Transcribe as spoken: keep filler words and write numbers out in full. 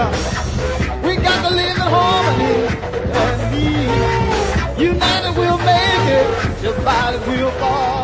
We got to live in harmony and be united. We'll make it. Just by the will fall.